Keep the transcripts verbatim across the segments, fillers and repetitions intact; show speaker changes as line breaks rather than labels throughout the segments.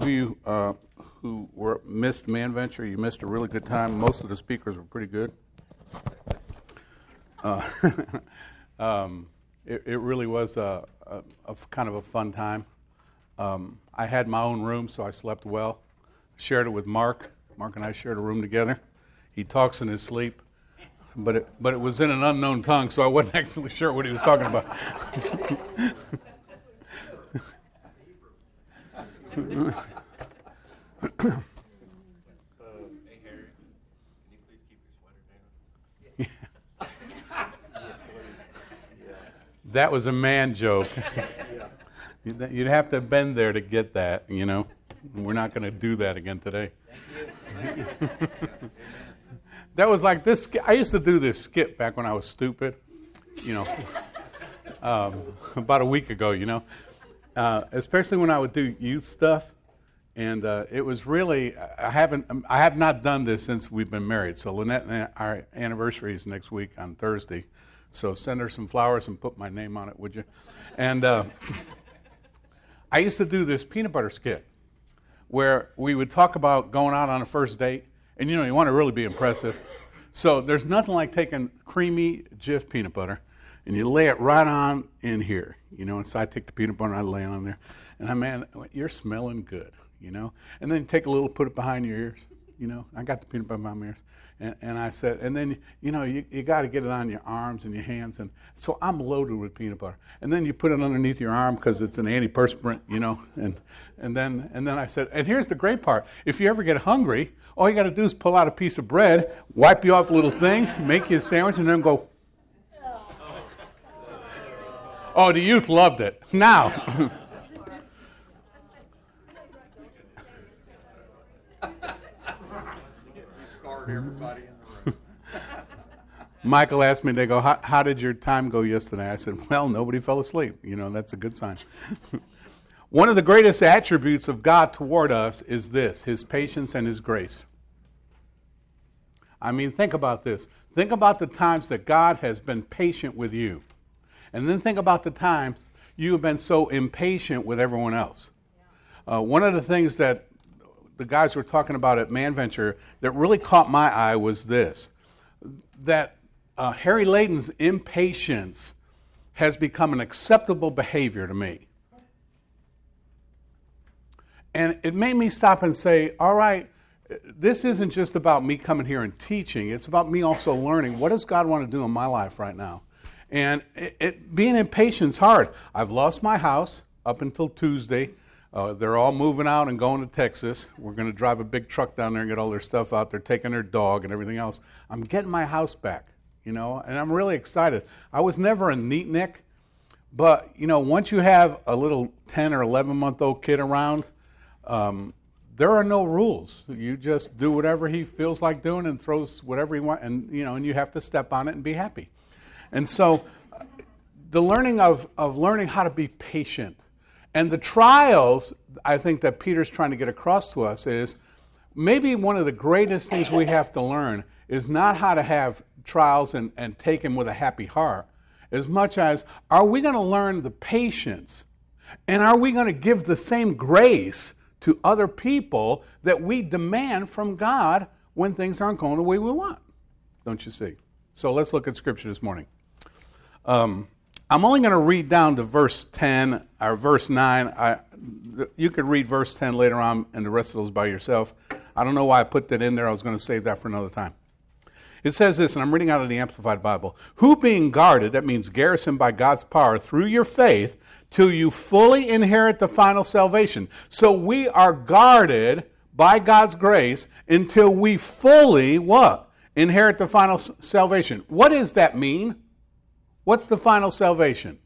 of you uh, who were missed Man Venture, you missed a really good time. Most of the speakers were pretty good. Uh, um, it, it really was a, a, a kind of a fun time. Um, I had my own room, so I slept well. Shared it with Mark. Mark and I shared a room together. He talks in his sleep, but it, but it was in an unknown tongue, so I wasn't actually sure what he was talking about.
Uh, hey Harry, can you please keep your sweater down?
That was a man joke. You'd have to have been there to get that, you know. We're not going to do that again today. That was like this. I used to do this skit back when I was stupid, you know, um, about a week ago, you know. Uh, especially when I would do youth stuff, and uh, it was really I haven't I have not done this since we've been married. So Lynette and I, our anniversary is next week on Thursday, so send her some flowers and put my name on it, would you? And uh, I used to do this peanut butter skit where we would talk about going out on a first date, and you know you want to really be impressive, so there's nothing like taking creamy Jif peanut butter. And you lay it right on in here, you know. And so I take the peanut butter and I lay it on there. And I, man, you're smelling good, you know. And then you take a little, put it behind your ears, you know. I got the peanut butter behind my ears. And, and I said, and then, you know, you, you got to get it on your arms and your hands. And so I'm loaded with peanut butter. And then you put it underneath your arm because it's an antiperspirant, you know. And and then and then I said, and here's the great part. If you ever get hungry, all you got to do is pull out a piece of bread, wipe you off a little thing, make you a sandwich, and then go. Oh, the youth loved it. Now, Michael asked me, they go, how, how did your time go yesterday? I said, well, nobody fell asleep. You know, that's a good sign. One of the greatest attributes of God toward us is this, his patience and his grace. I mean, think about this. Think about the times that God has been patient with you. And then think about the times you have been so impatient with everyone else. Uh, one of the things that the guys were talking about at Man Venture that really caught my eye was this, that uh, Harry Layden's impatience has become an acceptable behavior to me. And it made me stop and say, all right, this isn't just about me coming here and teaching. It's about me also learning. What does God want to do in my life right now? And it, it, being impatient is hard. I've lost my house up until Tuesday. Uh, they're all moving out and going to Texas. We're going to drive a big truck down there and get all their stuff out. They're taking their dog and everything else. I'm getting my house back, you know, and I'm really excited. I was never a neatnik, but, you know, once you have a little ten or eleven-month-old kid around, um, there are no rules. You just do whatever he feels like doing and throws whatever he wants, and, you know, and you have to step on it and be happy. And so the learning of, of learning how to be patient and the trials, I think, that Peter's trying to get across to us is maybe one of the greatest things we have to learn is not how to have trials and, and take them with a happy heart, as much as are we going to learn the patience and are we going to give the same grace to other people that we demand from God when things aren't going the way we want, don't you see? So let's look at Scripture this morning. Um, I'm only going to read down to verse ten or verse nine. I, you could read verse ten later on and the rest of those by yourself. I don't know why I put that in there. I was going to save that for another time. It says this, and I'm reading out of the Amplified Bible. Who being guarded, that means garrisoned by God's power through your faith, till you fully inherit the final salvation. So we are guarded by God's grace until we fully, what? Inherit the final salvation. What does that mean? What's the final salvation?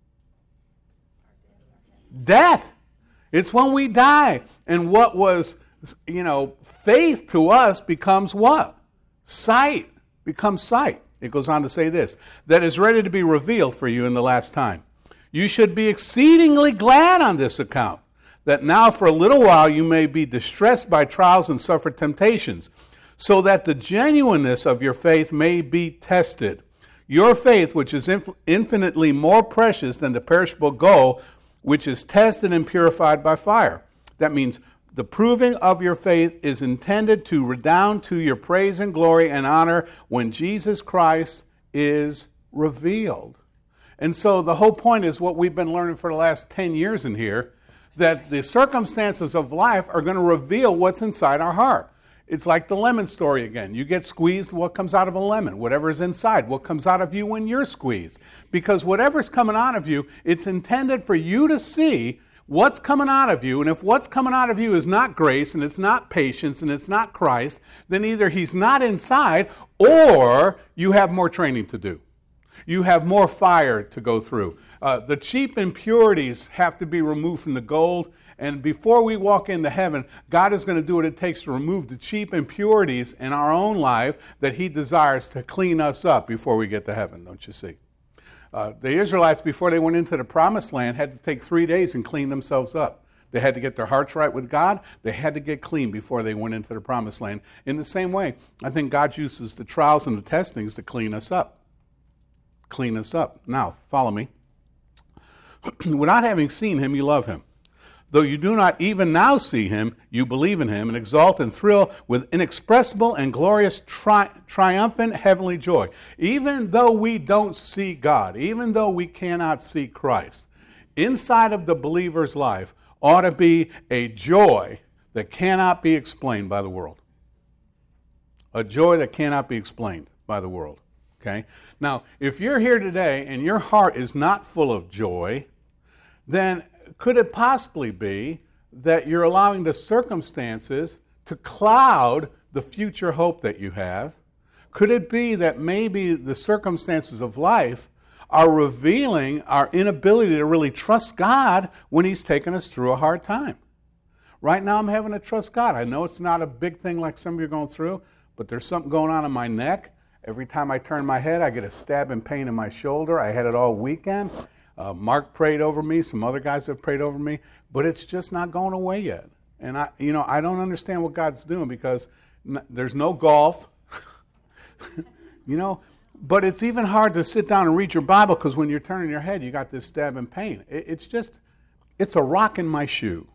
Death. It's when we die. And what was, you know, faith to us becomes what? Sight. Becomes sight. It goes on to say this, that is ready to be revealed for you in the last time. You should be exceedingly glad on this account, that now for a little while you may be distressed by trials and suffer temptations, so that the genuineness of your faith may be tested. Your faith, which is inf- infinitely more precious than the perishable gold, which is tested and purified by fire. That means The proving of your faith is intended to redound to your praise and glory and honor when Jesus Christ is revealed. And so the whole point is what we've been learning for the last ten years in here, that the circumstances of life are going to reveal what's inside our heart. It's like the lemon story again. You get squeezed, what comes out of a lemon? Whatever's inside, what comes out of you when you're squeezed. Because whatever's coming out of you, it's intended for you to see what's coming out of you. And if what's coming out of you is not grace, and it's not patience, and it's not Christ, then either he's not inside, or you have more training to do. You have more fire to go through. Uh, the cheap impurities have to be removed from the gold. And before we walk into heaven, God is going to do what it takes to remove the cheap impurities in our own life that he desires to clean us up before we get to heaven, don't you see? Uh, the Israelites, before they went into the promised land, had to take three days and clean themselves up. They had to get their hearts right with God. They had to get clean before they went into the promised land. In the same way, I think God uses the trials and the testings to clean us up. Clean us up. Now, follow me. Without having seen him, you love him. Though you do not even now see him, you believe in him and exult and thrill with inexpressible and glorious tri- triumphant heavenly joy. Even though we don't see God, even though we cannot see Christ, inside of the believer's life ought to be a joy that cannot be explained by the world. A joy that cannot be explained by the world. Okay? Now, if you're here today and your heart is not full of joy, then could it possibly be that you're allowing the circumstances to cloud the future hope that you have? Could it be that maybe the circumstances of life are revealing our inability to really trust God when he's taken us through a hard time? Right now I'm having to trust God. I know it's not a big thing like some of you are going through, but there's something going on in my neck. Every time I turn my head, I get a stabbing pain in my shoulder. I had it all weekend. Uh, Mark prayed over me. Some other guys have prayed over me. But it's just not going away yet. And, I, you know, I don't understand what God's doing because n- there's no golf. you know, but it's even hard to sit down and read your Bible because when you're turning your head, you got this stabbing pain. It, it's just, it's a rock in my shoe.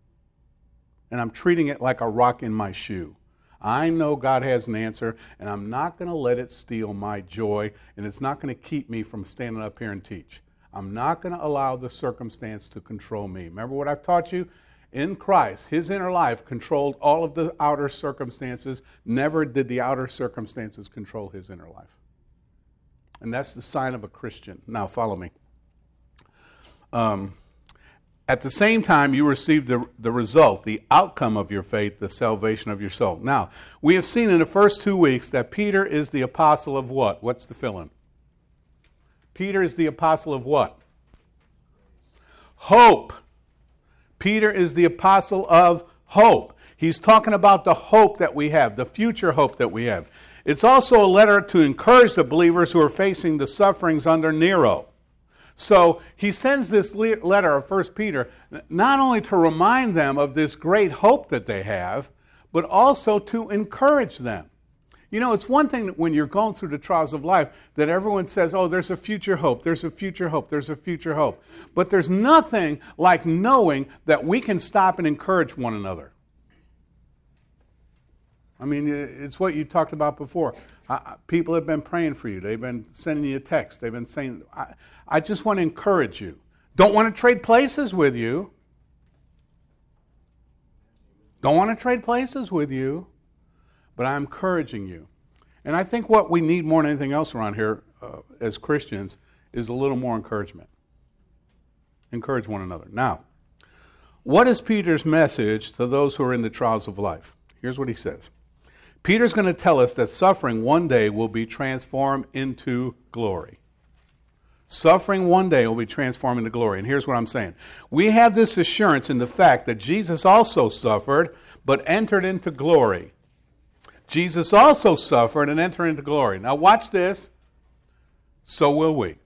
And I'm treating it like a rock in my shoe. I know God has an answer, and I'm not going to let it steal my joy, and it's not going to keep me from standing up here and teach. I'm not going to allow the circumstance to control me. Remember what I've taught you? In Christ, his inner life controlled all of the outer circumstances. Never did the outer circumstances control his inner life. And that's the sign of a Christian. Now, follow me. Um, at the same time, you received the, the result, the outcome of your faith, the salvation of your soul. Now, we have seen in the first two weeks that Peter is the apostle of what? What's the fill-in? Peter is the apostle of what? Hope. Peter is the apostle of hope. He's talking about the hope that we have, the future hope that we have. It's also a letter to encourage the believers who are facing the sufferings under Nero. So he sends this letter of First Peter not only to remind them of this great hope that they have, but also to encourage them. You know, it's one thing that when you're going through the trials of life that everyone says, oh, there's a future hope, there's a future hope, there's a future hope. But there's nothing like knowing that we can stop and encourage one another. I mean, it's what you talked about before. I, people have been praying for you. They've been sending you a text. They've been saying, I, I just want to encourage you. Don't want to trade places with you. Don't want to trade places with you. But I'm encouraging you. And I think what we need more than anything else around here uh, as Christians is a little more encouragement. Encourage one another. Now, what is Peter's message to those who are in the trials of life? Here's what he says. Peter's going to tell us that suffering one day will be transformed into glory. Suffering one day will be transformed into glory. And here's what I'm saying. We have this assurance in the fact that Jesus also suffered, but entered into glory. Jesus also suffered and entered into glory. Now watch this. So will we.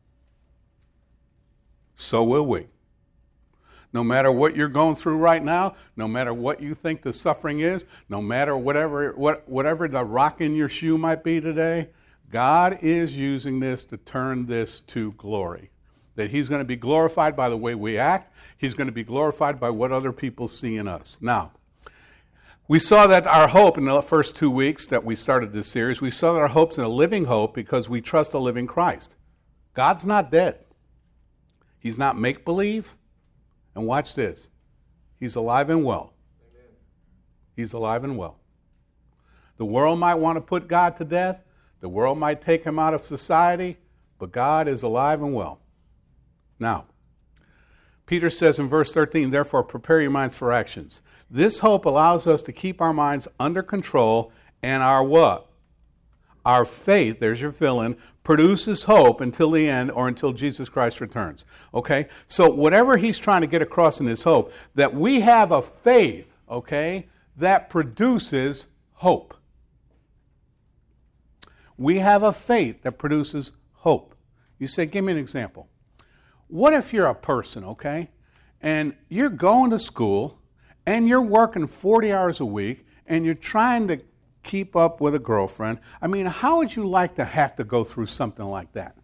So will we. No matter what you're going through right now, no matter what you think the suffering is, no matter whatever what, whatever the rock in your shoe might be today, God is using this to turn this to glory. that he's going to be glorified by the way we act. He's going to be glorified by what other people see in us. Now, we saw that our hope in the first two weeks that we started this series, we saw that our hope's in a living hope because we trust a living Christ. God's not dead. He's not make-believe. And watch this. He's alive and well. Amen. He's alive and well. The world might want to put God to death. The world might take him out of society. But God is alive and well. Now, Peter says in verse thirteen, therefore prepare your minds for actions. This hope allows us to keep our minds under control, and our what? Our faith, there's your fill-in, produces hope until the end or until Jesus Christ returns. Okay? So whatever he's trying to get across in his hope, that we have a faith, okay, that produces hope. We have a faith that produces hope. You say, give me an example. What if you're a person, okay, and you're going to school, and you're working forty hours a week, and you're trying to keep up with a girlfriend? I mean, how would you like to have to go through something like that?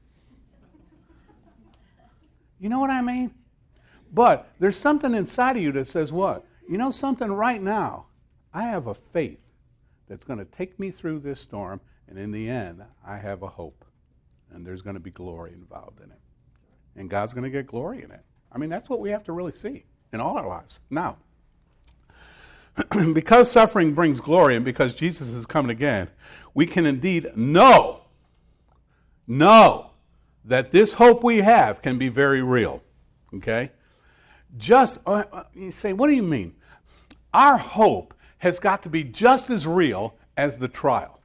You know what I mean? But there's something inside of you that says what? You know something, right now, I have a faith that's going to take me through this storm, and in the end, I have a hope. And there's going to be glory involved in it. And God's going to get glory in it. I mean, that's what we have to really see in all our lives. Now, because suffering brings glory and because Jesus is coming again, we can indeed know, know that this hope we have can be very real. Okay? Just, uh, you say, what do you mean? Our hope has got to be just as real as the trial.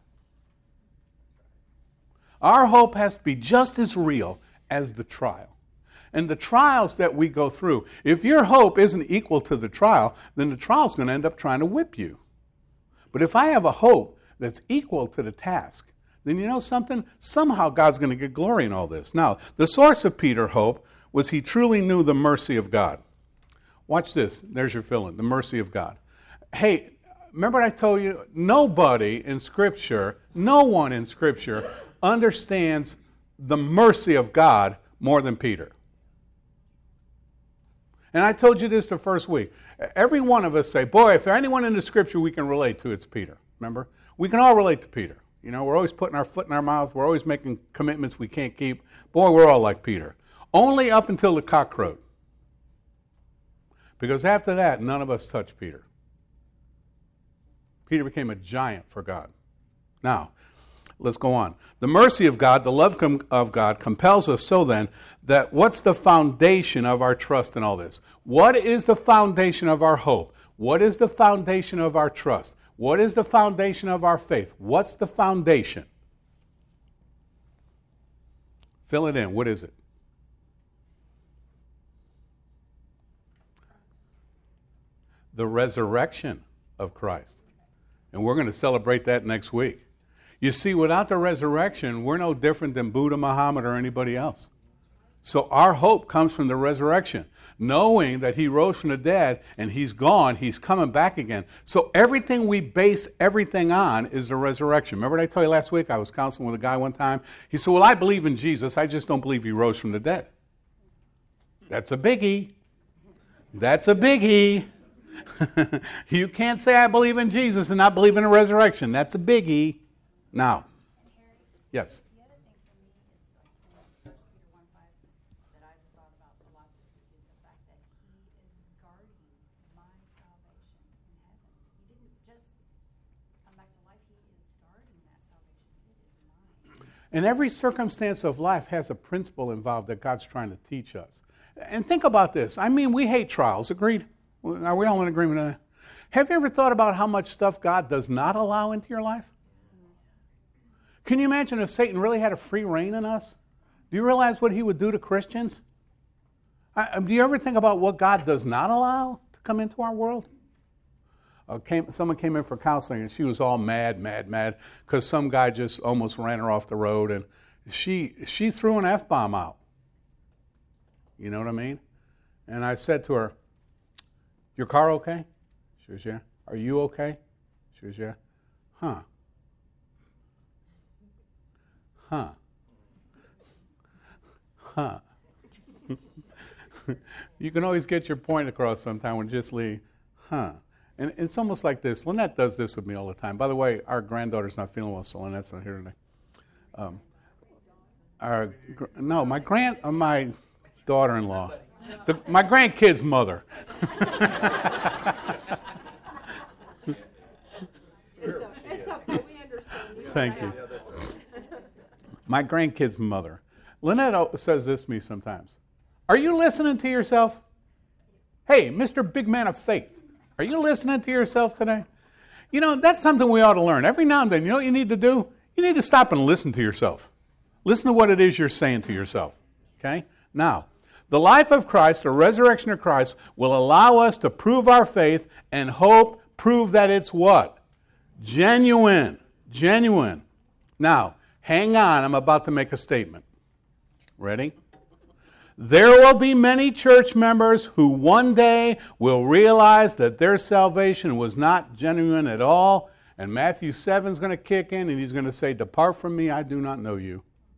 Our hope has to be just as real as the trial. And the trials that we go through, if your hope isn't equal to the trial, then the trial's going to end up trying to whip you. But if I have a hope that's equal to the task, then you know something? Somehow God's going to get glory in all this. Now, the source of Peter's hope was he truly knew the mercy of God. Watch this. There's your fill-in, the mercy of God. Hey, remember I told you, nobody in Scripture, no one in Scripture understands the mercy of God more than Peter. And I told you this the first week. Every one of us say, boy, if there's anyone in the Scripture we can relate to, it's Peter. Remember? We can all relate to Peter. You know, we're always putting our foot in our mouth. We're always making commitments we can't keep. Boy, we're all like Peter. Only up until the cock crowed. Because after that, none of us touched Peter. Peter became a giant for God. Now, let's go on. The mercy of God, the love com- of God compels us so then that what's the foundation of our trust in all this? What is the foundation of our hope? What is the foundation of our trust? What is the foundation of our faith? What's the foundation? Fill it in. What is it? The resurrection of Christ. And we're going to celebrate that next week. You see, without the resurrection, we're no different than Buddha, Muhammad, or anybody else. So our hope comes from the resurrection, knowing that he rose from the dead and he's gone, he's coming back again. So everything we base everything on is the resurrection. Remember what I told you last week? I was counseling with a guy one time. He said, well, I believe in Jesus. I just don't believe he rose from the dead. That's a biggie. That's a biggie. You can't say I believe in Jesus and not believe in a resurrection. That's a biggie. Now, yes.
The other thing for me is like in First Peter one five that I've thought about a lot this week is the fact that he is guarding my salvation in heaven. He didn't just come back to life, he is guarding that salvation. It is mine.
And every circumstance of life has a principle involved that God's trying to teach us. And think about this. I mean, we hate trials, agreed? Are we all in agreement on that? Have you ever thought about how much stuff God does not allow into your life? Can you imagine if Satan really had a free reign in us? Do you realize what he would do to Christians? I, do you ever think about what God does not allow to come into our world? Uh, came, someone came in for counseling and she was all mad, mad, mad because some guy just almost ran her off the road and she she threw an F-bomb out. You know what I mean? And I said to her, your car okay? She was, yeah. Are you okay? She was, yeah. Huh. Huh. Huh. You can always get your point across sometime when just Lee, huh. And it's almost like this. Lynette does this with me all the time. By the way, our granddaughter's not feeling well, so Lynette's not here today. Um, our, no, my grand, uh, my daughter-in-law, the, my grandkid's mother.
It's okay, we understand.
Thank you. My grandkid's mother. Lynette says this to me sometimes. Are you listening to yourself? Hey, Mister Big Man of Faith, are you listening to yourself today? You know, that's something we ought to learn. Every now and then, you know what you need to do? You need to stop and listen to yourself. Listen to what it is you're saying to yourself. Okay? Now, the life of Christ, the resurrection of Christ, will allow us to prove our faith and hope, prove that it's what? Genuine. Genuine. Now, hang on. I'm about to make a statement. Ready? There will be many church members who one day will realize that their salvation was not genuine at all, and Matthew seven is going to kick in, and he's going to say, "Depart from me, I do not know you."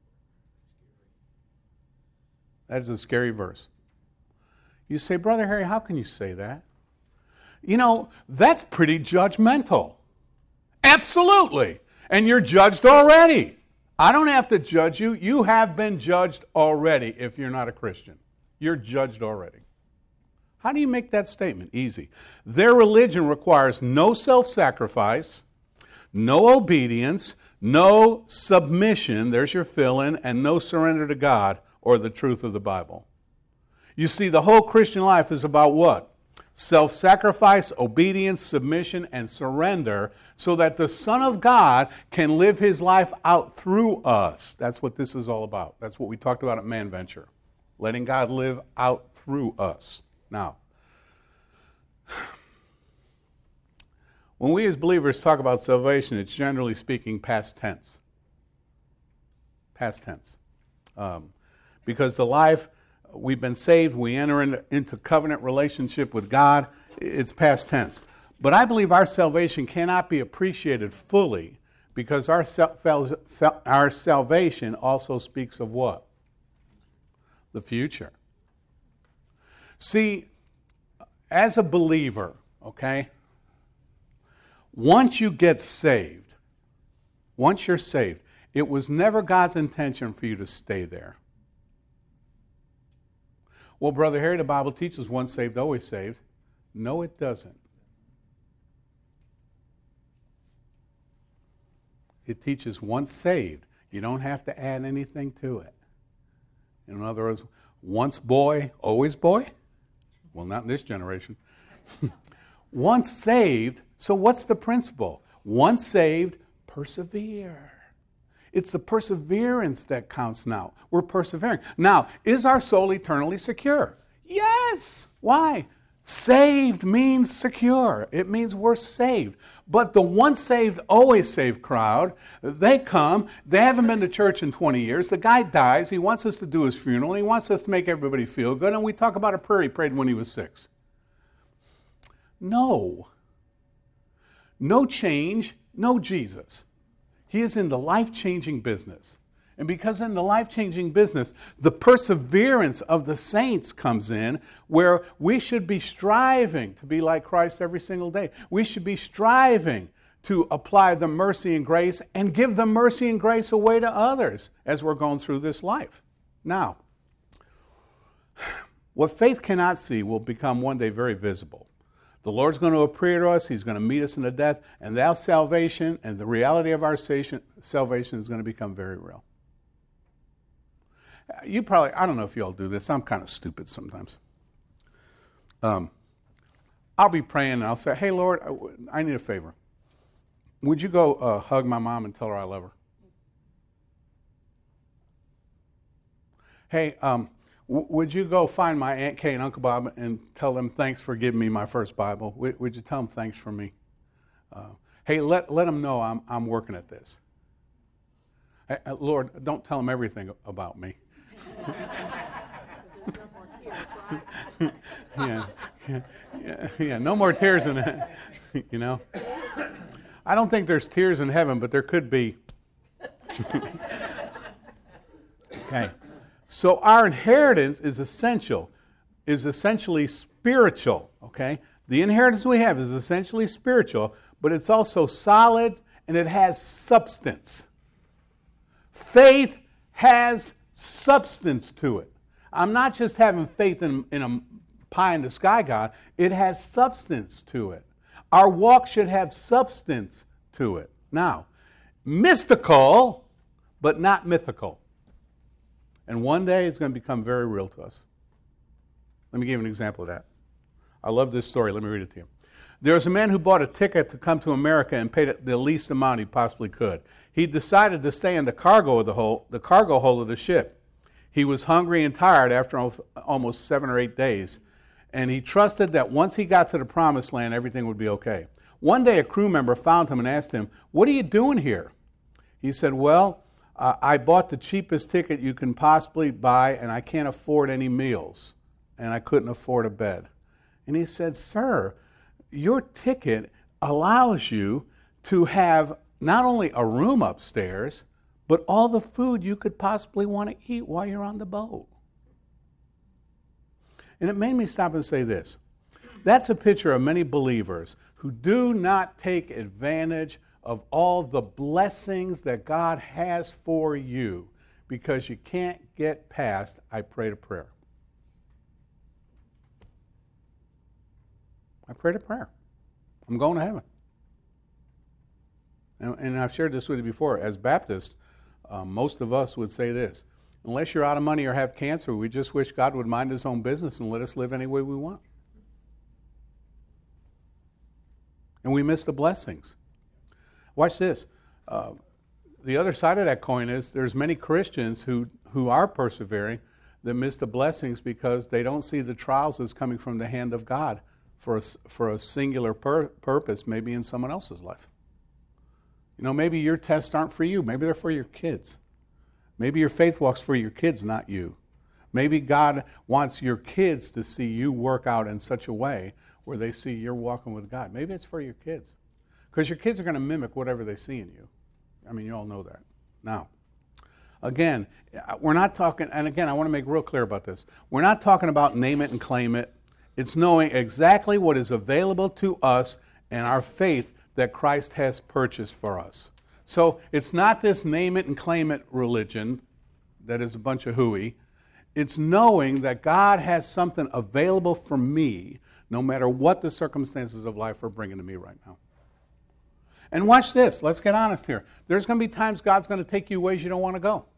That is a scary verse. You say, "Brother Harry, how can you say that?" You know, that's pretty judgmental. Absolutely. And you're judged already. I don't have to judge you. You have been judged already if you're not a Christian. You're judged already. How do you make that statement? Easy. Their religion requires no self-sacrifice, no obedience, no submission, there's your fill-in, and no surrender to God or the truth of the Bible. You see, the whole Christian life is about what? Self-sacrifice, obedience, submission, and surrender so that the Son of God can live His life out through us. That's what this is all about. That's what we talked about at Man Venture. Letting God live out through us. Now, when we as believers talk about salvation, it's generally speaking past tense. Past tense. Um, because the life... We've been saved. We enter in, into covenant relationship with God. It's past tense. But I believe our salvation cannot be appreciated fully because our, our salvation also speaks of what? The future. See, as a believer, okay, once you get saved, once you're saved, it was never God's intention for you to stay there. Well, Brother Harry, the Bible teaches once saved, always saved. No, it doesn't. It teaches once saved. You don't have to add anything to it. In other words, once boy, always boy? Well, not in this generation. Once saved, so what's the principle? Once saved, persevere. It's the perseverance that counts now. We're persevering. Now, is our soul eternally secure? Yes. Why? Saved means secure. It means we're saved. But the once saved, always saved crowd, they come, they haven't been to church in twenty years. The guy dies. He wants us to do his funeral. He wants us to make everybody feel good. And we talk about a prayer he prayed when he was six. No. No change, no Jesus. He is in the life-changing business. And because in the life-changing business, the perseverance of the saints comes in where we should be striving to be like Christ every single day. We should be striving to apply the mercy and grace and give the mercy and grace away to others as we're going through this life. Now, what faith cannot see will become one day very visible. The Lord's going to appear to us. He's going to meet us in the death. And that salvation and the reality of our salvation is going to become very real. You probably, I don't know if you all do this. I'm kind of stupid sometimes. Um, I'll be praying and I'll say, "Hey, Lord, I need a favor. Would you go uh, hug my mom and tell her I love her?" "Hey, um, w- would you go find my Aunt Kay and Uncle Bob and tell them thanks for giving me my first Bible? W- would you tell them thanks for me? Uh, hey, let let them know I'm I'm working at this. Hey, uh, Lord, don't tell them everything about me." yeah, yeah, yeah, yeah, no more tears in it. You know, I don't think there's tears in heaven, but there could be. Okay, So our inheritance is essential, is essentially spiritual, okay? The inheritance we have is essentially spiritual, but it's also solid and it has substance. Faith has substance to it. I'm not just having faith in, in a pie in the sky God. It has substance to it. Our walk should have substance to it. Now, mystical, but not mythical. And one day it's going to become very real to us. Let me give you an example of that. I love this story. Let me read it to you. There was a man who bought a ticket to come to America and paid the least amount he possibly could. He decided to stay in the cargo of the hold, the cargo hold of the ship. He was hungry and tired after almost seven or eight days, and he trusted that once he got to the promised land, everything would be okay. One day, a crew member found him and asked him, "What are you doing here?" He said, "Well, uh, I bought the cheapest ticket you can possibly buy, and I can't afford any meals, and I couldn't afford a bed." And he said, "Sir, your ticket allows you to have not only a room upstairs, but all the food you could possibly want to eat while you're on the boat." And it made me stop and say this. That's a picture of many believers who do not take advantage of all the blessings that God has for you because you can't get past, "I prayed a prayer." I prayed a prayer. I'm going to heaven. And, and I've shared this with you before. As Baptists, uh, most of us would say this: unless you're out of money or have cancer, we just wish God would mind his own business and let us live any way we want. And we miss the blessings. Watch this. Uh, the other side of that coin is there's many Christians who, who are persevering that miss the blessings because they don't see the trials as coming from the hand of God for a, for a singular pur- purpose, maybe in someone else's life. You know, maybe your tests aren't for you. Maybe they're for your kids. Maybe your faith walk's for your kids, not you. Maybe God wants your kids to see you work out in such a way where they see you're walking with God. Maybe it's for your kids. Because your kids are going to mimic whatever they see in you. I mean, you all know that. Now, again, we're not talking, and again, I want to make real clear about this. We're not talking about name it and claim it. It's knowing exactly what is available to us and our faith that Christ has purchased for us. So it's not this name it and claim it religion that is a bunch of hooey. It's knowing that God has something available for me no matter what the circumstances of life are bringing to me right now. And watch this. Let's get honest here. There's going to be times God's going to take you ways you don't want to go.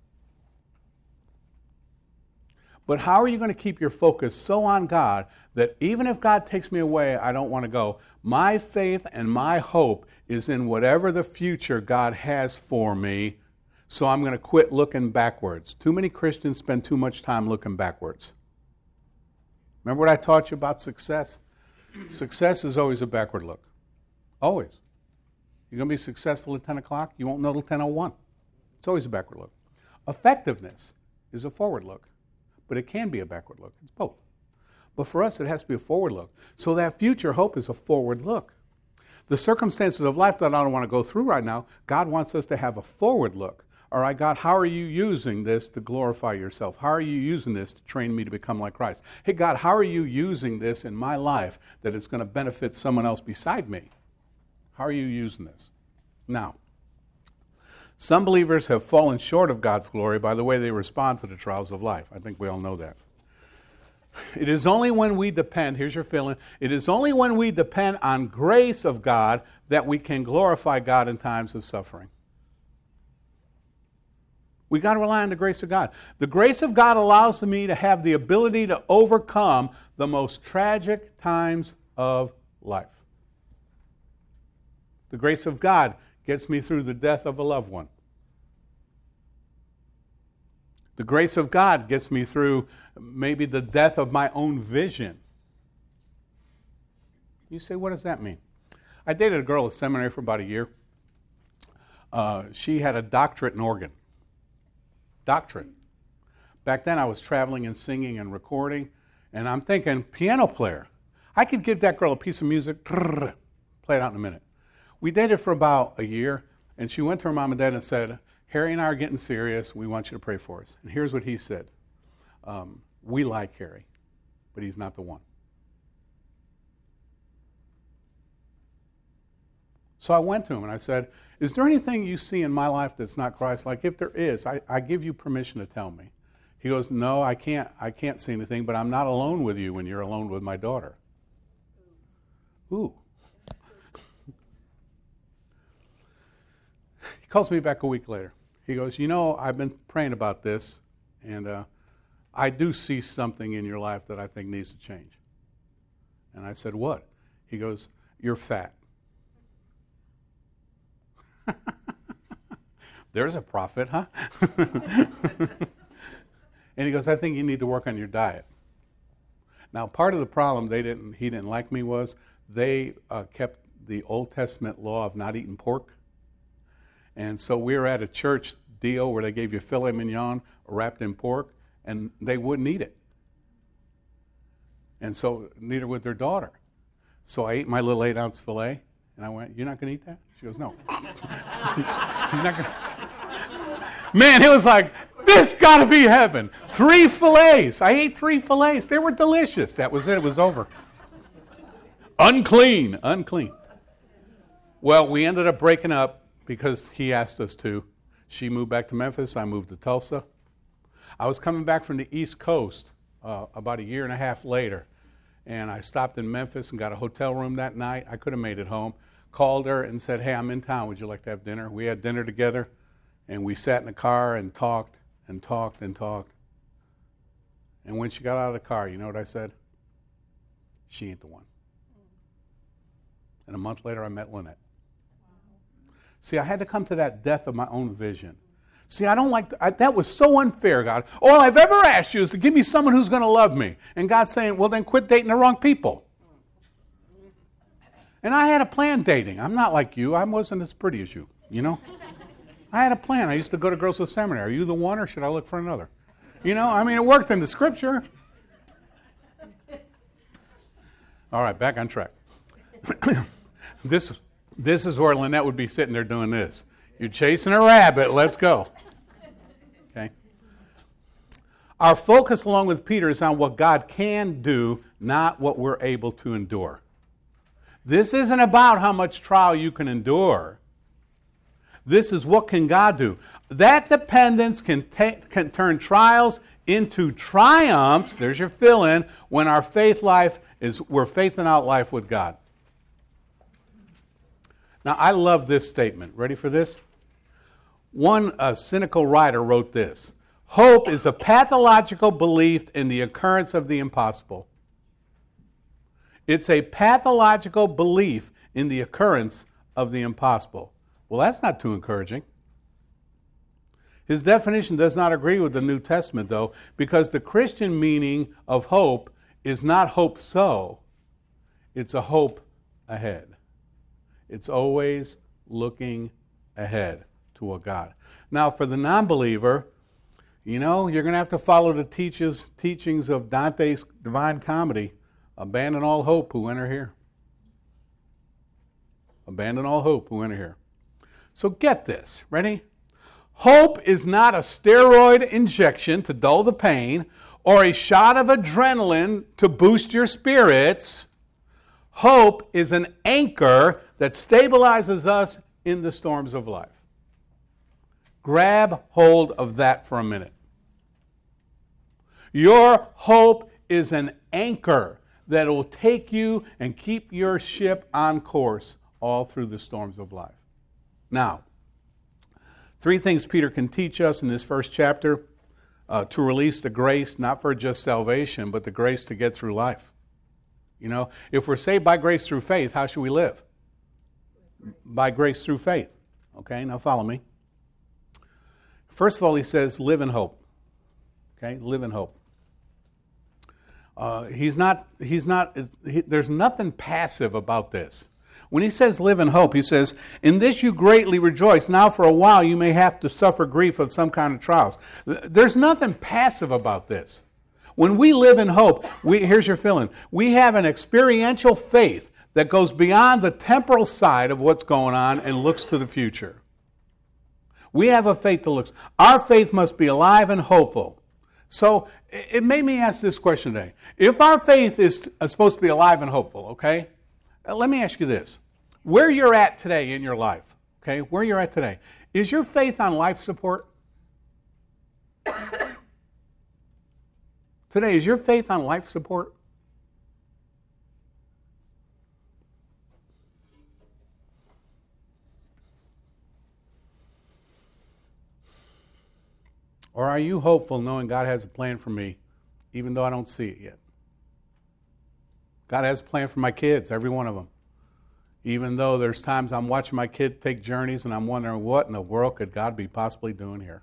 But how are you going to keep your focus so on God that even if God takes me away, I don't want to go? My faith and my hope is in whatever the future God has for me, so I'm going to quit looking backwards. Too many Christians spend too much time looking backwards. Remember what I taught you about success? Success is always a backward look. Always. You're going to be successful at ten o'clock, you won't know till ten oh one. It's always a backward look. Effectiveness is a forward look. But it can be a backward look. It's both. But for us, it has to be a forward look. So that future hope is a forward look. The circumstances of life that I don't want to go through right now, God wants us to have a forward look. All right, God, how are you using this to glorify yourself? How are you using this to train me to become like Christ? Hey, God, how are you using this in my life that it's going to benefit someone else beside me? How are you using this? Now, some believers have fallen short of God's glory by the way they respond to the trials of life. I think we all know that. It is only when we depend, here's your feeling, it is only when we depend on grace of God that we can glorify God in times of suffering. We got to rely on the grace of God. The grace of God allows me to have the ability to overcome the most tragic times of life. The grace of God gets me through the death of a loved one. The grace of God gets me through maybe the death of my own vision. You say, what does that mean? I dated a girl at seminary for about a year. Uh, she had a doctorate in organ. Doctorate. Back then I was traveling and singing and recording, and I'm thinking, piano player. I could give that girl a piece of music, play it out in a minute. We dated for about a year, and she went to her mom and dad and said, Harry and I are getting serious. We want you to pray for us. And here's what he said. Um, we like Harry, but he's not the one. So I went to him and I said, is there anything you see in my life that's not Christ-like? If there is, I, I give you permission to tell me. He goes, no, I can't, I can't see anything, but I'm not alone with you when you're alone with my daughter. Ooh. He calls me back a week later. He goes, you know, I've been praying about this, and uh, I do see something in your life that I think needs to change. And I said, what? He goes, you're fat. There's a prophet, huh? And he goes, I think you need to work on your diet. Now, part of the problem they didn't, he didn't like me was they uh, kept the Old Testament law of not eating pork. And so we were at a church deal where they gave you filet mignon wrapped in pork, and they wouldn't eat it. And so neither would their daughter. So I ate my little eight-ounce filet, and I went, you're not going to eat that? She goes, no. You're not gonna... Man, it was like, this got to be heaven. Three fillets. I ate three fillets. They were delicious. That was it. It was over. Unclean. Unclean. Well, we ended up breaking up because he asked us to. She moved back to Memphis. I moved to Tulsa. I was coming back from the East Coast uh, about a year and a half later, and I stopped in Memphis and got a hotel room that night. I could have made it home. Called her and said, hey, I'm in town. Would you like to have dinner? We had dinner together, and we sat in the car and talked and talked and talked. And when she got out of the car, you know what I said? She ain't the one. And a month later, I met Lynette. See, I had to come to that death of my own vision. See, I don't like, to, I, that was so unfair, God. All I've ever asked you is to give me someone who's going to love me. And God's saying, well, then quit dating the wrong people. And I had a plan dating. I'm not like you. I wasn't as pretty as you, you know. I had a plan. I used to go to girls with seminary. Are you the one, or should I look for another? You know, I mean, it worked in the scripture. All right, back on track. this, this is where Lynette would be sitting there doing this. You're chasing a rabbit. Let's go. Okay. Our focus, along with Peter, is on what God can do, not what we're able to endure. This isn't about how much trial you can endure. This is what can God do. That dependence can, ta- can turn trials into triumphs. There's your fill-in. When our faith life is, we're faithing out life with God. Now, I love this statement. Ready for this? One uh, cynical writer wrote this. Hope is a pathological belief in the occurrence of the impossible. It's a pathological belief in the occurrence of the impossible. Well, that's not too encouraging. His definition does not agree with the New Testament, though, because the Christian meaning of hope is not hope so, it's a hope ahead. It's always looking ahead to a God. Now, for the non-believer, you know, you're going to have to follow the teaches, teachings of Dante's Divine Comedy. Abandon all hope who enter here. Abandon all hope who enter here. So get this. Ready? Hope is not a steroid injection to dull the pain or a shot of adrenaline to boost your spirits. Hope is an anchor that stabilizes us in the storms of life. Grab hold of that for a minute. Your hope is an anchor that will take you and keep your ship on course all through the storms of life. Now, three things Peter can teach us in this first chapter uh, to release the grace, not for just salvation, but the grace to get through life. You know, if we're saved by grace through faith, how should we live? By grace through faith. Okay, now follow me. First of all, he says, live in hope. Okay, live in hope. Uh, he's not, he's not, he, there's nothing passive about this. When he says live in hope, he says, in this you greatly rejoice. Now for a while you may have to suffer grief of some kind of trials. There's nothing passive about this. When we live in hope, we, here's your fill-in. We have an experiential faith that goes beyond the temporal side of what's going on and looks to the future. We have a faith that looks. Our faith must be alive and hopeful. So it made me ask this question today. If our faith is supposed to be alive and hopeful, okay, let me ask you this. Where you're at today in your life, okay, where you're at today, is your faith on life support? Today, is your faith on life support? Or are you hopeful knowing God has a plan for me, even though I don't see it yet? God has a plan for my kids, every one of them. Even though there's times I'm watching my kid take journeys and I'm wondering what in the world could God be possibly doing here.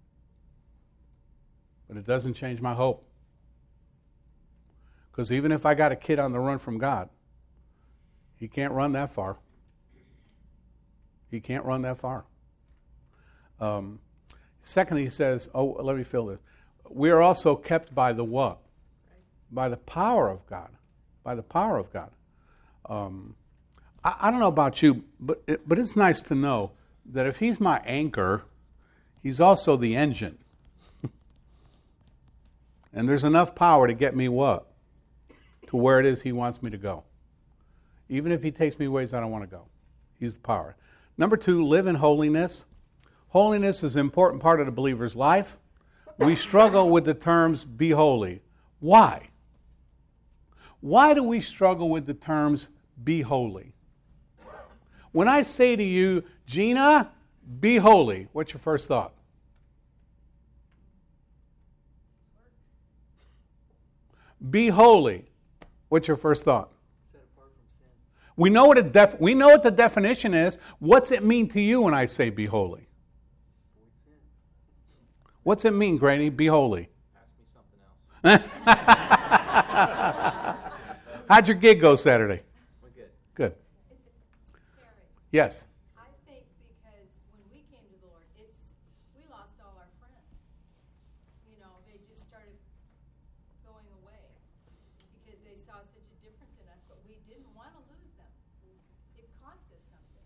But it doesn't change my hope. Because even if I got a kid on the run from God, he can't run that far. He can't run that far. Um, secondly, he says, oh, let me fill this. We are also kept by the what? By the power of God. By the power of God. Um, I, I don't know about you, but it, but it's nice to know that if he's my anchor, he's also the engine. And there's enough power to get me what? To where it is he wants me to go. Even if he takes me ways I don't want to go. He's the power. Number two, live in holiness. Holiness is an important part of the believer's life. We struggle with the terms be holy. Why? Why do we struggle with the terms be holy? When I say to you, Gina, be holy, what's your first thought? Be holy. What's your first thought?
Set apart from sin.
We know what a def- we know what the definition is. What's it mean to you when I say be holy? What's it mean, Granny? Be holy.
Ask me something else.
How'd your gig go Saturday?
We're good.
Good.
Terry,
Yes.
I think because when we came to the Lord, it's, we lost all our friends. You know, they just started going away because they saw such a difference in us, but we didn't want to lose them. It cost us something.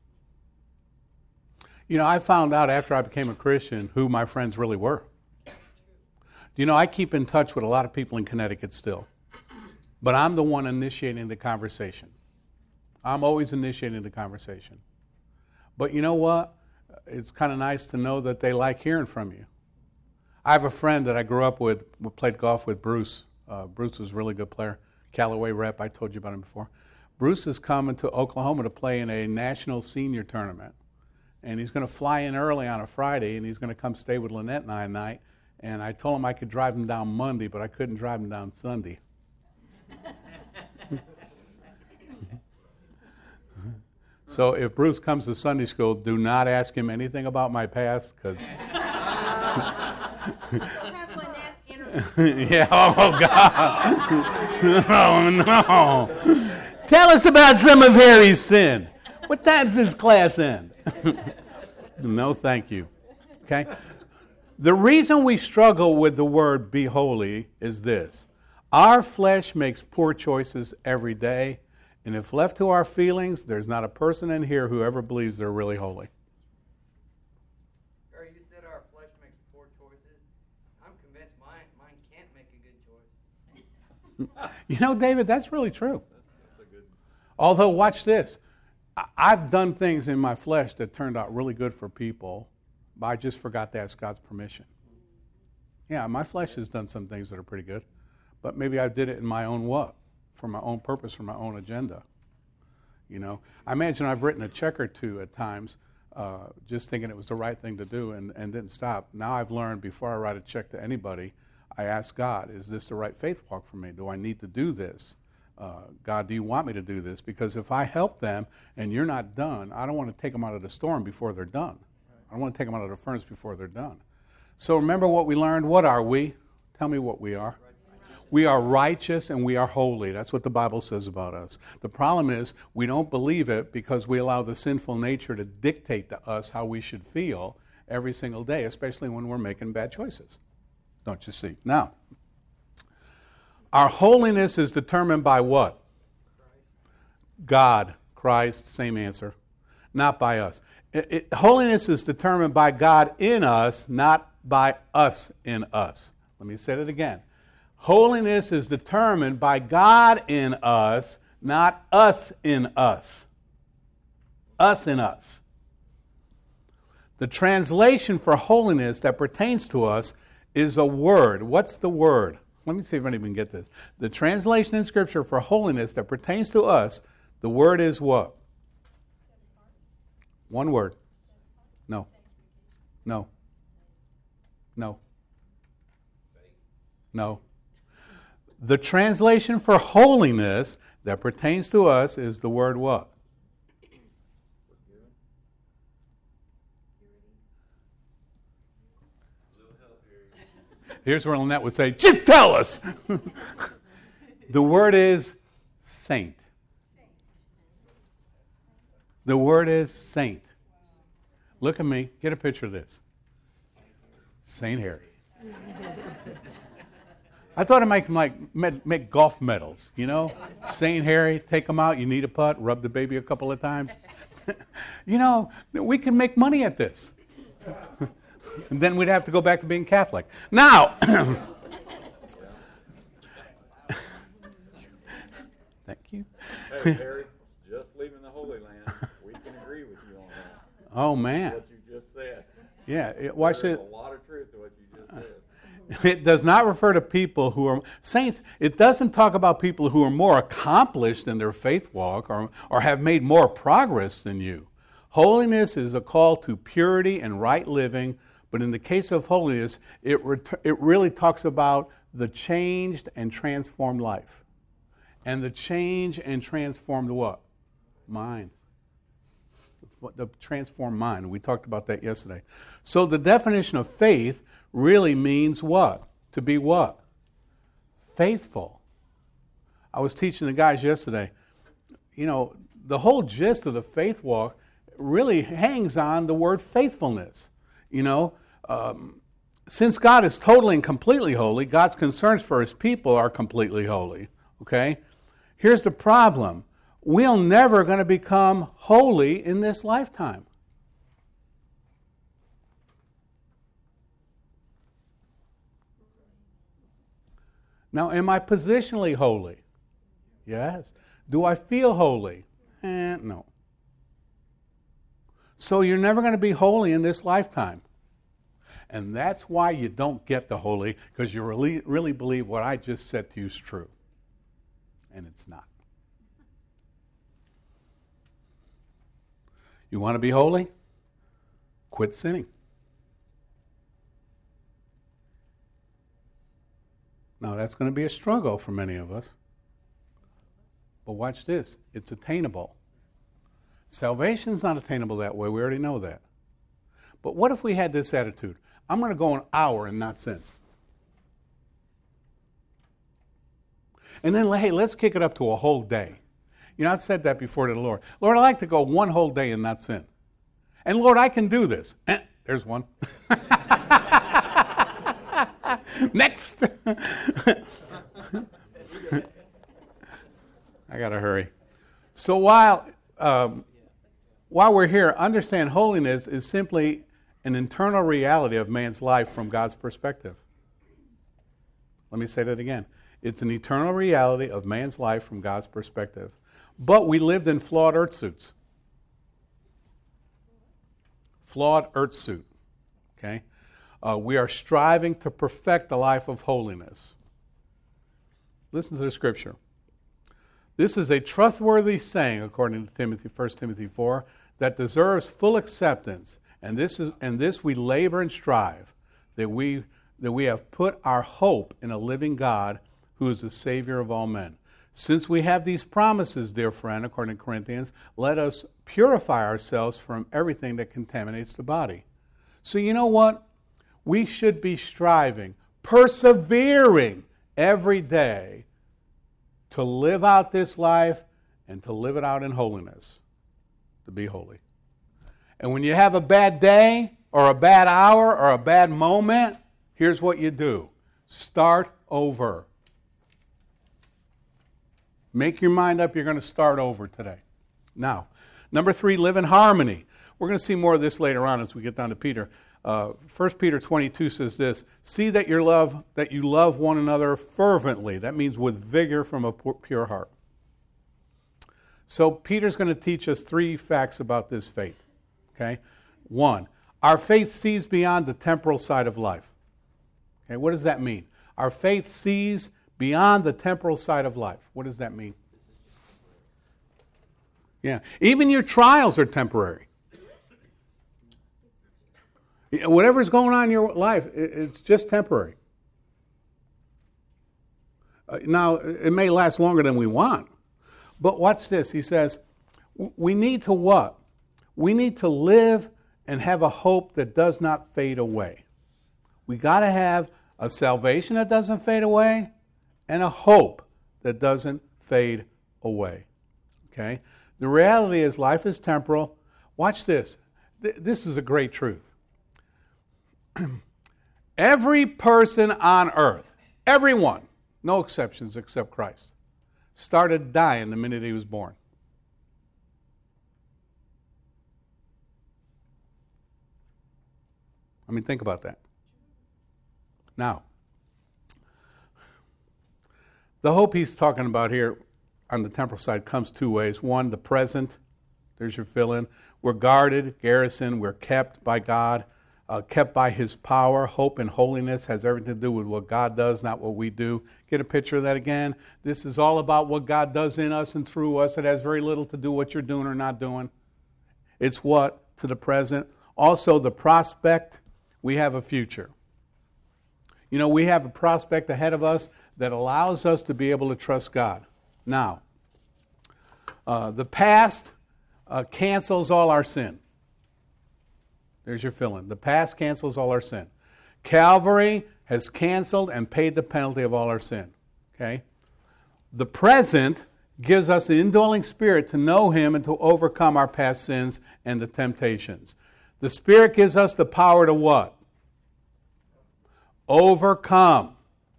You know, I found out after I became a Christian who my friends really were. You know, I keep in touch with a lot of people in Connecticut still. But I'm the one initiating the conversation. I'm always initiating the conversation. But you know what? It's kind of nice to know that they like hearing from you. I have a friend that I grew up with, played golf with, Bruce. Uh, Bruce was a really good player. Callaway rep, I told you about him before. Bruce is coming to Oklahoma to play in a national senior tournament. And he's going to fly in early on a Friday, and he's going to come stay with Lynette and I at night. And I told him I could drive him down Monday, but I couldn't drive him down Sunday. So if Bruce comes to Sunday school, do not ask him anything about my past, because
We'll have Lynette interview.
yeah, oh God, oh no! Tell us about some of Harry's sin. What time's this class end? No, thank you. Okay. The reason we struggle with the word be holy is this. Our flesh makes poor choices every day, and if left to our feelings, there's not a person in here who ever believes they're really holy.
Barry, you said our flesh makes poor choices. I'm convinced mine mine can't make a good choice.
You know, David, that's really true. Although, watch this. I- I've done things in my flesh that turned out really good for people, but I just forgot to ask God's permission. Yeah, my flesh has done some things that are pretty good, but maybe I did it in my own what? For my own purpose, for my own agenda. You know, I imagine I've written a check or two at times, uh, just thinking it was the right thing to do, and, and didn't stop. Now I've learned before I write a check to anybody, I ask God, is this the right faith walk for me? Do I need to do this? Uh, God, do you want me to do this? Because if I help them and you're not done, I don't want to take them out of the storm before they're done. I don't want to take them out of the furnace before they're done. So remember what we learned. What are we? Tell me what we are. We are righteous and we are holy. That's what the Bible says about us. The problem is we don't believe it because we allow the sinful nature to dictate to us how we should feel every single day, especially when we're making bad choices. Don't you see? Now, our holiness is determined by what? God, Christ, same answer. not by us. It, it, holiness is determined by God in us, not by us in us. Let me say it again. Holiness is determined by God in us, not us in us. Us in us. The translation for holiness that pertains to us is a word. What's the word? Let me see if anybody can get this. The translation in Scripture for holiness that pertains to us, the word is what? One word. No. No. No. No. The translation for holiness that pertains to us is the word what? Here's where Lynette would say, just tell us. The word is saint. The word is saint. Look at me. Get a picture of this. Saint Harry. I thought it might like make golf medals, you know? Saint Harry, take them out. You need a putt. Rub the baby a couple of times. You know, we can make money at this. And then we'd have to go back to being Catholic. Now, thank you.
Hey, Harry, just leaving the Holy Land, we can agree with you on that.
Oh, man.
What you just said.
Yeah, it, watch
There's
it.
a lot of truth to what you just said.
It does not refer to people who are saints. It doesn't talk about people who are more accomplished in their faith walk or, or have made more progress than you. Holiness is a call to purity and right living. But in the case of holiness, it, ret- it really talks about the changed and transformed life. And the change and transformed what? Mind. The transformed mind. We talked about that yesterday. So the definition of faith really means what? To be what? Faithful. I was teaching the guys yesterday, you know, the whole gist of the faith walk really hangs on the word faithfulness. You know, um, since God is totally and completely holy, God's concerns for His people are completely holy. Okay? Here's the problem. We're never going to become holy in this lifetime. Now, am I positionally holy? Yes. Do I feel holy? Eh, no. So you're never going to be holy in this lifetime. And that's why you don't get the holy, because you really, really believe what I just said to you is true. And it's not. You want to be holy? Quit sinning. Now, that's going to be a struggle for many of us. But watch this. It's attainable. Salvation's not attainable that way. We already know that. But what if we had this attitude? I'm going to go an hour and not sin. And then, hey, let's kick it up to a whole day. You know, I've said that before to the Lord. Lord, I'd like to go one whole day and not sin. And Lord, I can do this. Eh, there's one. Next. I got to hurry. So while um, while we're here, understand holiness is simply an internal reality of man's life from God's perspective. Let me say that again. It's an eternal reality of man's life from God's perspective. But we lived in flawed earth suits. Flawed earth suit. Okay? Uh, we are striving to perfect the life of holiness. Listen to the scripture. This is a trustworthy saying, according to Timothy, First Timothy four, that deserves full acceptance. And this is, and this we labor and strive, that we that we have put our hope in a living God who is the Savior of all men. Since we have these promises, dear friend, according to Corinthians, let us purify ourselves from everything that contaminates the body. So you know what? We should be striving, persevering every day to live out this life and to live it out in holiness, to be holy. And when you have a bad day or a bad hour or a bad moment, here's what you do. Start over. Make your mind up, you're going to start over today. Now, Number three, live in harmony. We're going to see more of this later on as we get down to Peter. Uh, First Peter twenty-two says this, see that your love, that you love one another fervently. That means with vigor from a pure heart. So Peter's going to teach us three facts about this faith. Okay? One, our faith sees beyond the temporal side of life. Okay, what does that mean? Our faith sees beyond the temporal side of life. What does that mean? Yeah. Even your trials are temporary. Whatever's going on in your life, it's just temporary. Uh, now, it may last longer than we want. But watch this. He says, we need to what? We need to live and have a hope that does not fade away. We got to have a salvation that doesn't fade away and a hope that doesn't fade away. Okay? The reality is life is temporal. Watch this. Th- this is a great truth. Every person on earth, everyone, no exceptions except Christ, started dying the minute he was born. I mean, think about that. Now, the hope he's talking about here on the temporal side comes two ways. One, the present. There's your fill-in. We're guarded, garrisoned, we're kept by God. Uh, kept by His power. Hope and holiness has everything to do with what God does, not what we do. Get a picture of that again? This is all about what God does in us and through us. It has very little to do with what you're doing or not doing. It's what? To the present. Also, the prospect, we have a future. You know, we have a prospect ahead of us that allows us to be able to trust God. Now, uh, the past uh, cancels all our sin. There's your fill-in. The past cancels all our sin. Calvary has canceled and paid the penalty of all our sin. Okay? The present gives us an indwelling spirit to know Him and to overcome our past sins and the temptations. The Spirit gives us the power to what? Overcome.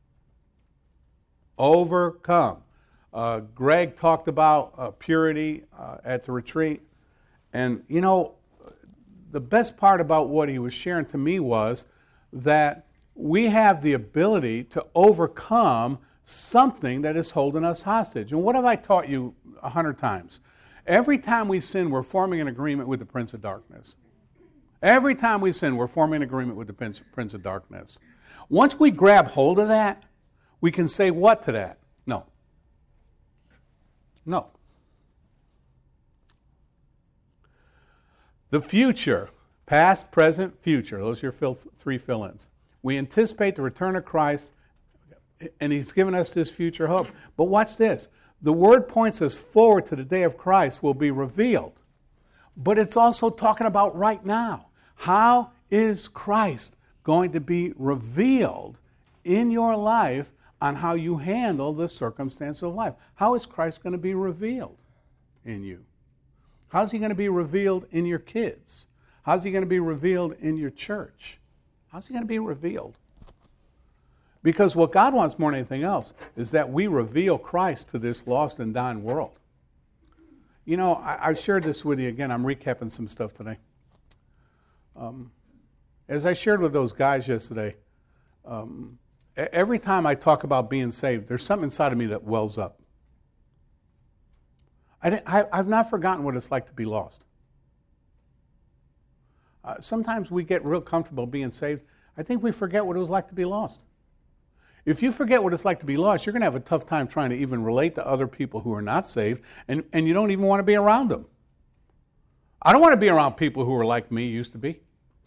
Overcome. Uh, Greg talked about uh, purity uh, at the retreat. And, you know, the best part about what he was sharing to me was that we have the ability to overcome something that is holding us hostage. And what have I taught you a hundred times? Every time we sin, we're forming an agreement with the Prince of Darkness. Every time we sin, we're forming an agreement with the Prince of Darkness. Once we grab hold of that, we can say what to that? No. No. The future, past, present, future. Those are your fill, three fill-ins. We anticipate the return of Christ, and He's given us this future hope. But watch this. The Word points us forward to the day of Christ will be revealed. But it's also talking about right now. How is Christ going to be revealed in your life on how you handle the circumstances of life? How is Christ going to be revealed in you? How's He going to be revealed in your kids? How's He going to be revealed in your church? How's He going to be revealed? Because what God wants more than anything else is that we reveal Christ to this lost and dying world. You know, I, I've shared this with you again. I'm recapping some stuff today. Um, as I shared with those guys yesterday, um, every time I talk about being saved, there's something inside of me that wells up. I, I, I've not forgotten what it's like to be lost. Uh, sometimes we get real comfortable being saved. I think we forget what it was like to be lost. If you forget what it's like to be lost, you're going to have a tough time trying to even relate to other people who are not saved, and, and you don't even want to be around them. I don't want to be around people who are like me used to be.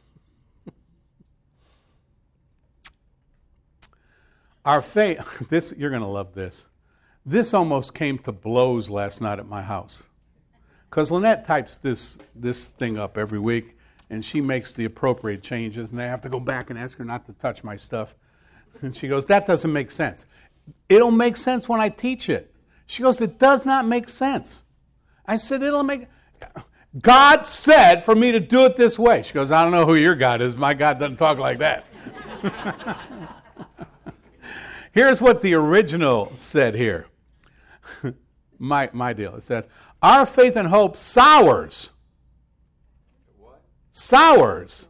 Our faith, this, you're going to love this. This almost came to blows last night at my house. Because Lynette types this, this thing up every week, and she makes the appropriate changes, and I have to go back and ask her not to touch my stuff. And she goes, that doesn't make sense. It'll make sense when I teach it. She goes, it does not make sense. I said, it'll make... God said for me to do it this way. She goes, I don't know who your God is. My God doesn't talk like that. Here's what the original said here. my, my deal. It said, our faith and hope sours.
What?
Sours.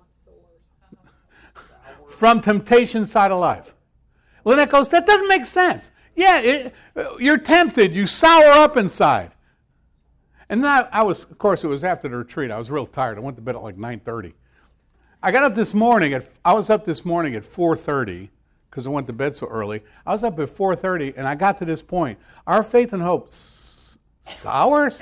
From temptation side of life. Lynette goes, that doesn't make sense. Yeah, it, you're tempted. You sour up inside. And then I, I was, of course, it was after the retreat. I was real tired. I went to bed at like nine thirty. I got up this morning. At, I was up this morning at four thirty because I went to bed so early. I was up at four thirty, and I got to this point. Our faith and hope s- sours?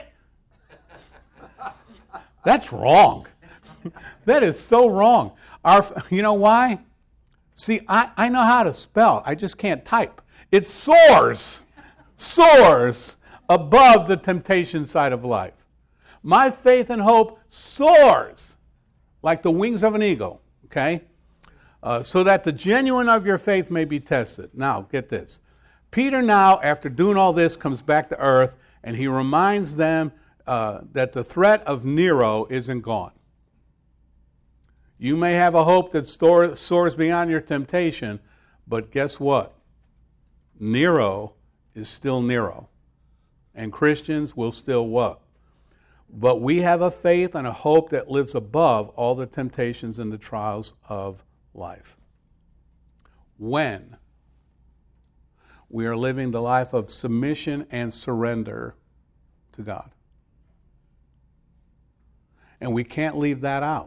That's wrong. That is so wrong. Our, you know why? See, I, I know how to spell. I just can't type. It soars, soars above the temptation side of life. My faith and hope soars like the wings of an eagle, okay? Uh, so that the genuine of your faith may be tested. Now, get this. Peter now, after doing all this, comes back to earth, and he reminds them uh, that the threat of Nero isn't gone. You may have a hope that store, soars beyond your temptation, but guess what? Nero is still Nero. And Christians will still what? But we have a faith and a hope that lives above all the temptations and the trials of life. When we are living the life of submission and surrender to God. And we can't leave that out.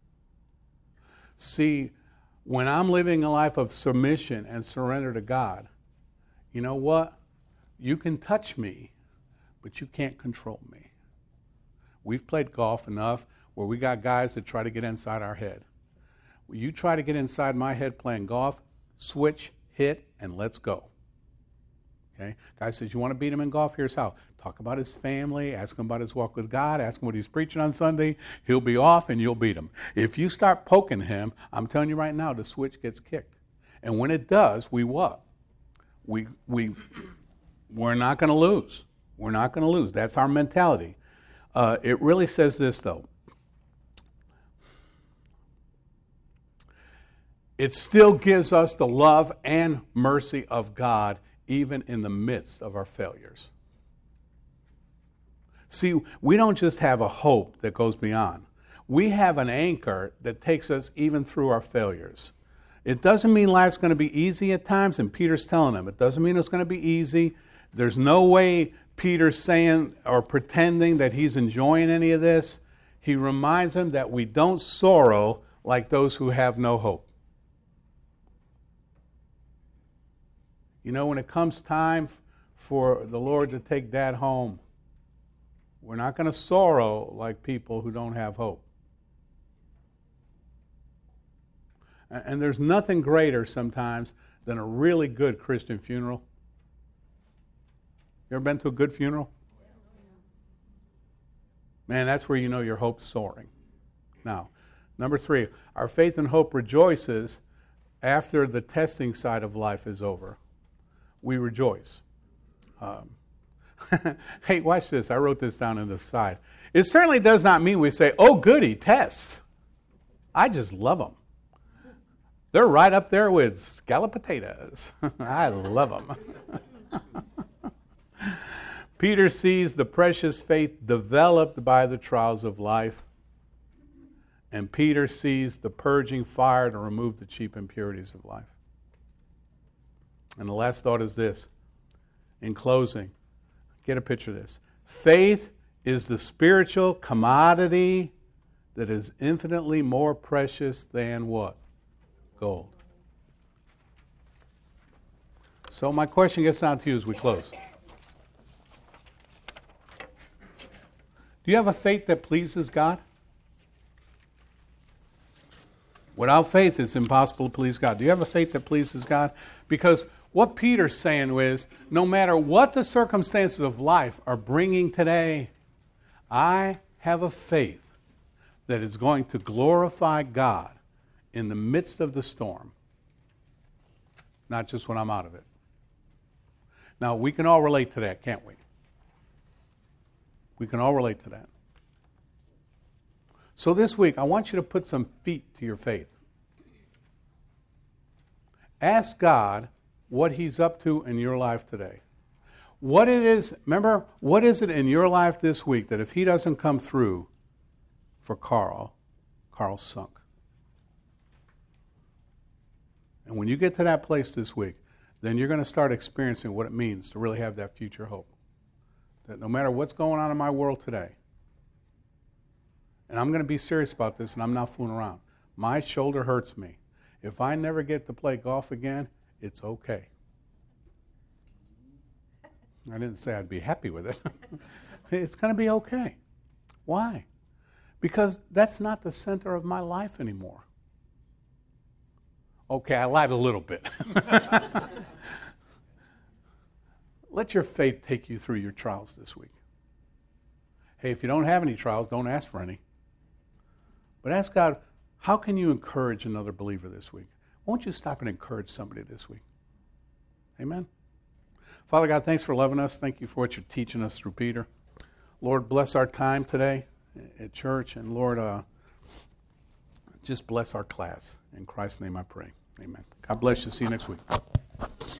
See, when I'm living a life of submission and surrender to God, you know what? You can touch me, but you can't control me. We've played golf enough where we got guys that try to get inside our head. You try to get inside my head playing golf, switch, hit, and let's go. Okay? Guy says, you want to beat him in golf? Here's how. Talk about his family, ask him about his walk with God, ask him what he's preaching on Sunday. He'll be off and you'll beat him. If you start poking him, I'm telling you right now, the switch gets kicked. And when it does, we what? We, we, we're not going to lose. We're not going to lose. That's our mentality. Uh, it really says this, though. It still gives us the love and mercy of God even in the midst of our failures. See, we don't just have a hope that goes beyond. We have an anchor that takes us even through our failures. It doesn't mean life's going to be easy at times, and Peter's telling them, it doesn't mean it's going to be easy. There's no way Peter's saying or pretending that he's enjoying any of this. He reminds them that we don't sorrow like those who have no hope. You know, when it comes time for the Lord to take Dad home, we're not going to sorrow like people who don't have hope. And there's nothing greater sometimes than a really good Christian funeral. You ever been to a good funeral? Man, that's where you know your hope's soaring. Now, number three, our faith and hope rejoices after the testing side of life is over. We rejoice. Um, hey, watch this. I wrote this down on the side. It certainly does not mean we say, oh, goody, tests. I just love them. They're right up there with scalloped potatoes. I love them. Peter sees the precious faith developed by the trials of life. And Peter sees the purging fire to remove the cheap impurities of life. And the last thought is this. In closing, get a picture of this. Faith is the spiritual commodity that is infinitely more precious than what? Gold. So my question gets down to you as we close. Do you have a faith that pleases God? Without faith, it's impossible to please God. Do you have a faith that pleases God? Because what Peter's saying is, no matter what the circumstances of life are bringing today, I have a faith that is going to glorify God in the midst of the storm, not just when I'm out of it. Now, we can all relate to that, can't we? We can all relate to that. So this week, I want you to put some feet to your faith. Ask God what He's up to in your life today. what it is, remember, what is it in your life this week that if he doesn't come through for Carl, Carl's sunk? And when you get to that place this week, then you're going to start experiencing what it means to really have that future hope. That no matter what's going on in my world today, and I'm going to be serious about this, and I'm not fooling around. My shoulder hurts me. If I never get to play golf again, it's okay. I didn't say I'd be happy with it. It's going to be okay. Why? Because that's not the center of my life anymore. Okay, I lied a little bit. Let your faith take you through your trials this week. Hey, if you don't have any trials, don't ask for any. But ask God, how can you encourage another believer this week? Won't you stop and encourage somebody this week? Amen? Father God, thanks for loving us. Thank you for what you're teaching us through Peter. Lord, bless our time today at church. And Lord, uh, just bless our class. In Christ's name I pray. Amen. God bless you. See you next week.